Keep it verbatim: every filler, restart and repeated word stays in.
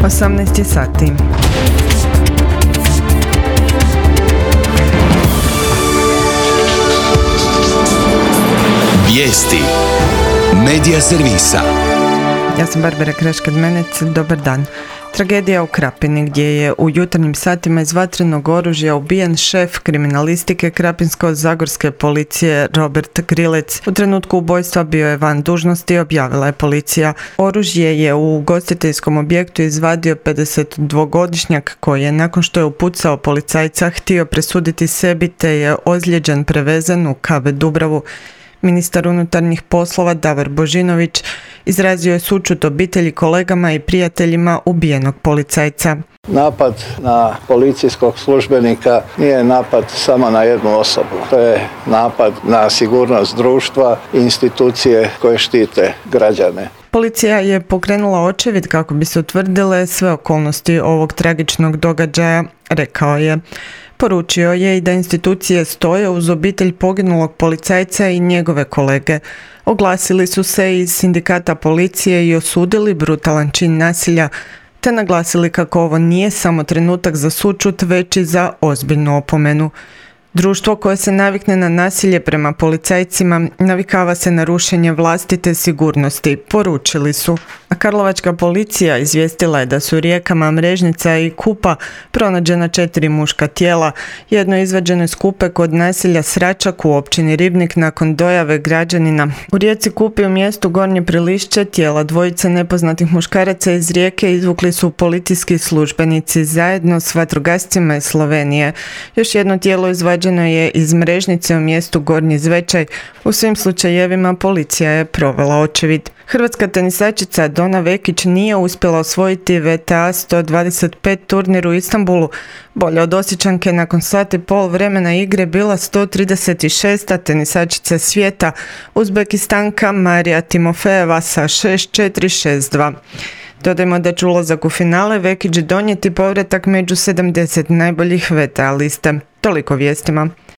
osamnaest sati. Vijesti Medija servisa. Ja sam Barbara Kreškad-Menec, dobar dan. Tragedija u Krapini, gdje je u jutarnjim satima iz vatrenog oružja ubijen šef kriminalistike Krapinsko-zagorske policije Robert Grilec. U trenutku ubojstva bio je van dužnosti, objavila je policija. Oružje je u ugostiteljskom objektu izvadio pedesetdvogodišnjak koji je, nakon što je upucao policajca, htio presuditi sebi te je ozlijeđen prevezen u K B Dubravu. Ministar unutarnjih poslova Davor Božinović izrazio je sućut obitelji, kolegama i prijateljima ubijenog policajca. Napad na policijskog službenika nije napad samo na jednu osobu. To je napad na sigurnost društva i institucije koje štite građane. Policija je pokrenula očevid kako bi se utvrdile sve okolnosti ovog tragičnog događaja, rekao je. Poručio je i da institucije stoje uz obitelj poginulog policajca i njegove kolege. Oglasili su se iz sindikata policije i osudili brutalan čin nasilja, te naglasili kako ovo nije samo trenutak za sućut, već i za ozbiljnu opomenu. Društvo koje se navikne na nasilje prema policajcima navikava se na rušenje vlastite sigurnosti, poručili su. A karlovačka policija izvijestila je da su u rijekama Mrežnica i Kupa pronađena četiri muška tijela, jedno izvađeno iz Kupe kod naselja Sračak u općini Ribnik nakon dojave građanina. U rijeci Kupi u mjestu Gornje Prilišće tijela dvojice nepoznatih muškaraca iz rijeke izvukli su policijski službenici zajedno s vatrogascima iz Slovenije. Još jedno tijelo izvađeno je iz Mrežnice u mjestu Gornji Zvečaj. U svim slučajevima policija je provela očevid. Hrvatska tenisačica Dona Vekić nije uspjela osvojiti W T A sto dvadeset pet turnir u Istanbulu. Bolja od Osječanke nakon sat i pol vremena igre bila sto trideset šesta tenisačica svijeta, Uzbekistanka Marija Timofejeva sa šest četiri šest dva. Dodajmo da će ulazak u finale Vekić donijeti povratak među sedamdeset najboljih W T A liste. Toliko vijestima.